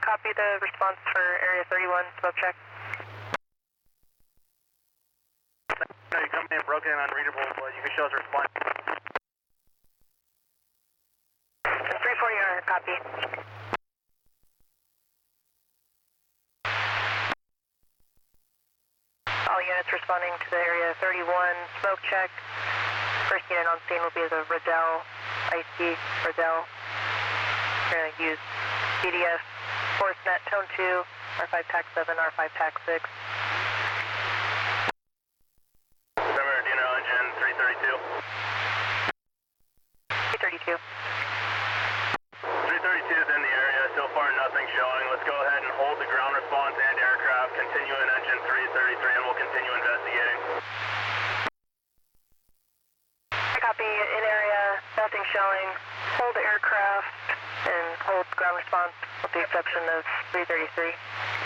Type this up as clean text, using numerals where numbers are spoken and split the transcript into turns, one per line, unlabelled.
copy the response for Area 31, smoke check.
No, you coming in broken and unreadable, but you can show us a response.
340R, copy. All units responding to the Area 31 smoke check. First unit on scene will be the Riddell, IC, Riddell. We're going to use CDF, ForceNet, Tone 2, R5 TAC 7, R5 TAC 6.
Remember, Dino engine 332.
332.
332 is in the area, so far nothing showing. Let's go ahead and hold the ground response and aircraft, continue in engine 333, and we'll continue investigating.
Copy, in area, nothing showing. Hold the aircraft and hold ground response with the exception of 333.